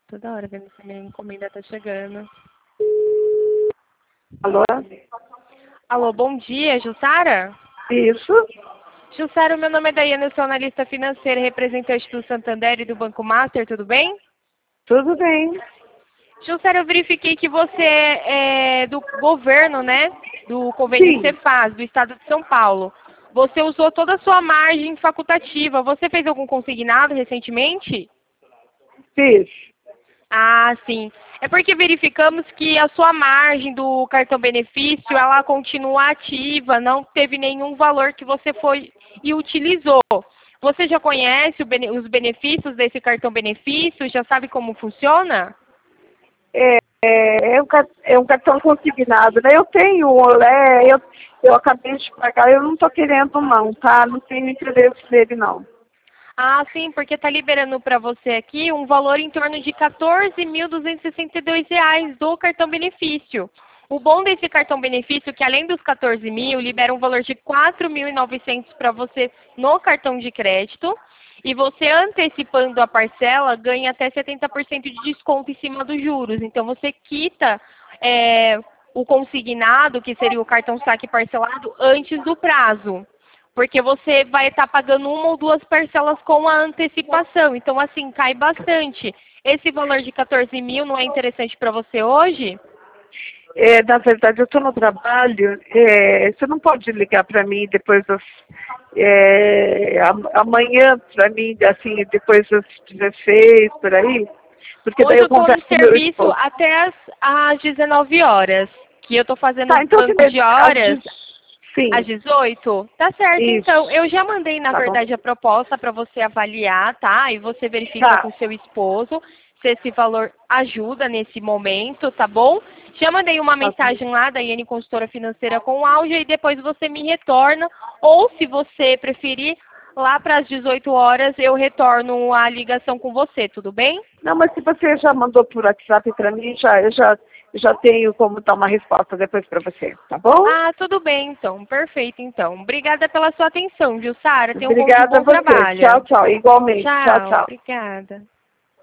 Toda hora vendo se minha encomenda tá chegando. Alô? Alô, bom dia, Jussara? Isso? Jussara, meu nome é Daiane, eu sou analista financeira e representante do Santander e do Banco Master, tudo bem? Tudo bem. Jussara, eu verifiquei que você é do governo, né? Do convênio Sim, Cefaz, do estado de São Paulo. Você usou toda a sua margem facultativa. Você fez algum consignado recentemente? fiz. Ah, sim. É porque verificamos que a sua margem do cartão benefício, ela continua ativa, não teve nenhum valor que você foi e utilizou. Você já conhece os benefícios desse cartão benefício? Já sabe como funciona? É um cartão consignado, né? Eu tenho o Olé, eu acabei de pagar, eu não estou querendo não, tá? Não tenho interesse nele não. Ah, sim, porque está liberando para você aqui um valor em torno de R$ 14.262 do cartão benefício. O bom desse cartão benefício é que além dos 14 mil, libera um valor de 4.900 para você no cartão de crédito. E você antecipando a parcela ganha até 70% de desconto em cima dos juros. Então você quita o consignado, que seria o cartão saque parcelado, antes do prazo. Porque você vai estar pagando uma ou duas parcelas com a antecipação. Então, assim, cai bastante. Esse valor de 14 mil não é interessante para você hoje? Na verdade, eu estou no trabalho, você não pode ligar para mim depois das... amanhã para mim, assim, depois das 16, por aí? Porque daí Hoje eu eu estou no converso com meu serviço esposo. até às 19 horas. Que eu estou fazendo Tá, então banco beleza. de horas às Sim, 18? Tá certo, então. isso. Eu já mandei, na Tá bom. verdade, a proposta para você avaliar, tá? E você verifica Tá. com seu esposo se esse valor ajuda nesse momento, tá bom? Já mandei uma Tá bom. mensagem lá da IN Consultora Financeira com áudio e depois você me retorna. Ou, se você preferir, lá para as 18 horas eu retorno a ligação com você, tudo bem? Não, mas se você já mandou por WhatsApp para mim, eu já tenho como dar uma resposta depois para você, tá bom? Ah, tudo bem, então. Perfeito, então. Obrigada pela sua atenção, viu, Sara? Tenha um Obrigada a bom você. trabalho. Tchau, tchau. Igualmente. Tchau, Tchau. tchau. Obrigada.